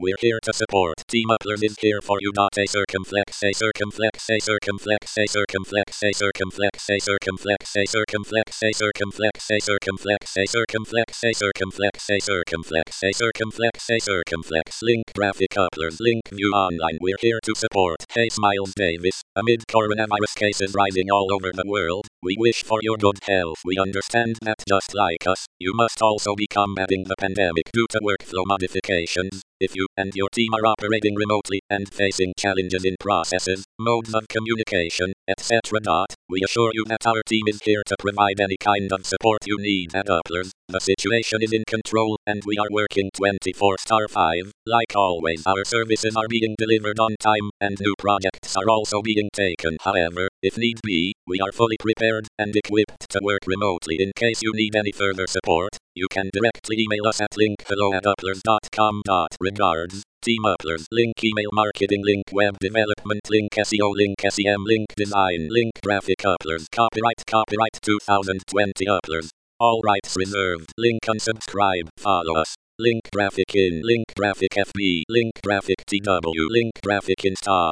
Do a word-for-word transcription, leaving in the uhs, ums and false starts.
we're here to support. Team Upplers is here for you. A circumflex, a circumflex, a circumflex, a circumflex, a circumflex, a circumflex, a circumflex, a circumflex, a circumflex, a circumflex, a circumflex, a circumflex, a circumflex, a circumflex. Link graphic Upplers, link view online. We're here to support. Hey Miles Davis, amid coronavirus cases rising all over the world, we wish for your good health. We understand that just like us, you must also be combating the pandemic due to workflow modifications. If you and your team are operating remotely and facing challenges in processes, modes of communication, et cetera. We assure you that our team is here to provide any kind of support you need at Upplers. The situation is in control, and we are working twenty-four five. Like always, our services are being delivered on time, and new projects are also being taken. However, if need be, we are fully prepared and equipped to work remotely. In case you need any further support, you can directly email us at link hello at upplers dot com. Regards, Team Upplers. Link email marketing, link web development, link S E O, link S E M, link design, link graphic Upplers. Copyright, copyright twenty twenty Upplers. All rights reserved. Link unsubscribe. Follow us. Link graphic in, link graphic F B, link graphic T W, link graphic Insta.